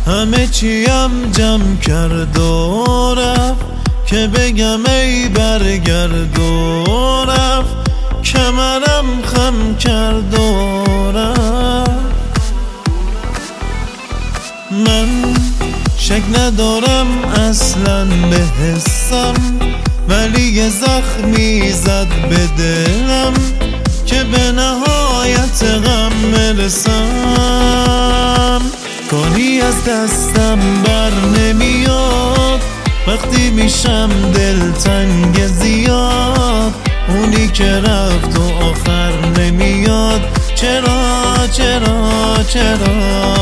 همه چیم جمع کرد و رفت که بگم ای برگرد و رفت، کمرم خم کرد و رفت. من شک ندارم اصلا به حسم، ولی یه زخمی زد به دلم که به نهایت غم برسم. کاری از دستم بر نمیاد وقتی میشم دلتنگ زیاد، اونی که رفت و آخر نمیاد. چرا چرا چرا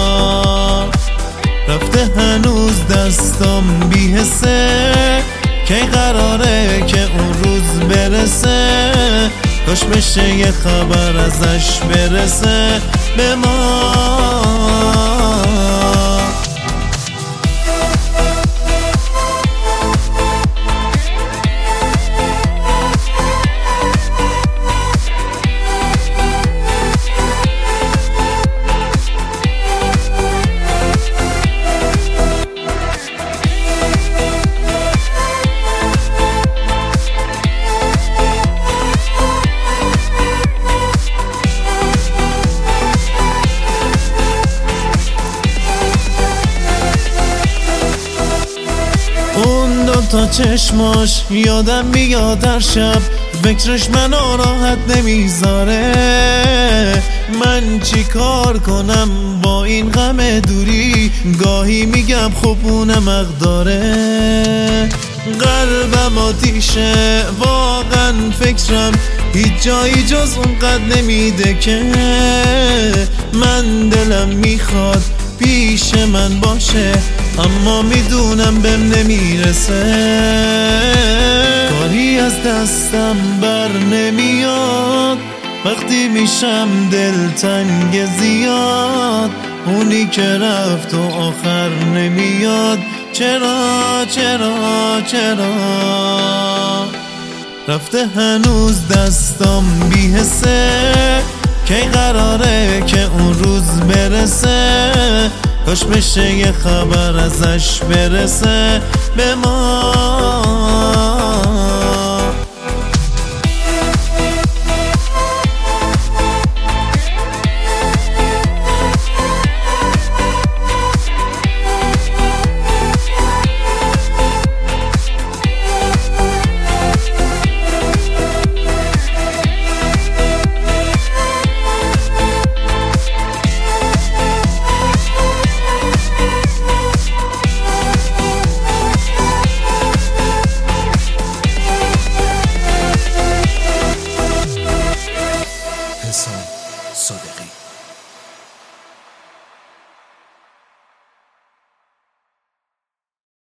رفته هنوز دستم بی‌حسه، کی قراره که اون روز برسه؟ کاش بشه یه خبر ازش برسه به ما. اون دوتا چشماش یادم میاد هر شب، فکرش منو راحت نمیذاره. من چی کار کنم با این غم دوری؟ گاهی میگم خب اونم حق داره. قلبم آتیشه واقعا، فکرم هیچ جایی جز اونقدر نمیده که من دلم میخواد پیش من باشه، اما میدونم بهم نمیرسه. کاری از دستم بر نمیاد وقتی میشم دلتنگ زیاد، اونی که رفت و آخر نمیاد. چرا چرا چرا رفته هنوز دستم بی‌حسه، کی قراره که اون روز برسه؟ کاش بشه یه خبر ازش برسه به ما.